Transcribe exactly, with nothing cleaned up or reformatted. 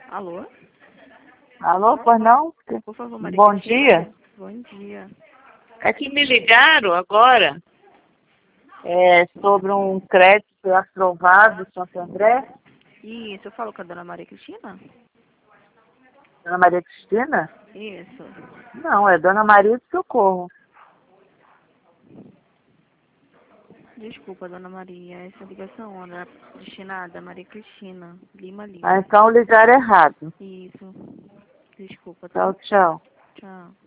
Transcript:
Alô? Alô, pois não? Por favor, Maria Bom Cristina. dia. Bom dia. É que me ligaram agora é, sobre um crédito aprovado em Santo André. Isso, eu falo com a dona Maria Cristina? Dona Maria Cristina? Isso. Não, é Dona Maria de Socorro. Desculpa, dona Maria, essa ligação era destinada a Maria Cristina Lima Lima. Ah, então ligaram errado. Isso. Desculpa, tá? Tchau, tchau. Tchau.